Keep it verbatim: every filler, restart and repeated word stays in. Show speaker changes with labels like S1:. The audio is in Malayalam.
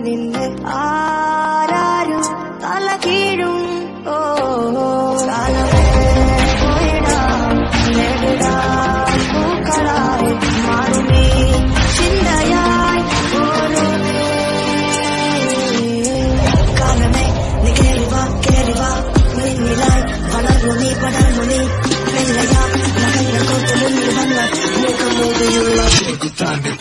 S1: നിന്നെ ആരാരും തല കീഴും. ഓ കാലമേ പോയിടാം നേരിടാം പൂക്കളായി മാറുമീ ചിന്തയായി ഓരോന്നേ. കാലമേ നീ കേറിവാ കേറിവാ മിന്നിലായി വളർന്നു നീ പടർന്നു നീ മെല്ലയാ നഗര കോട്ട മുന്നിൽ വന്ന മുഖമൂടിയുള്ള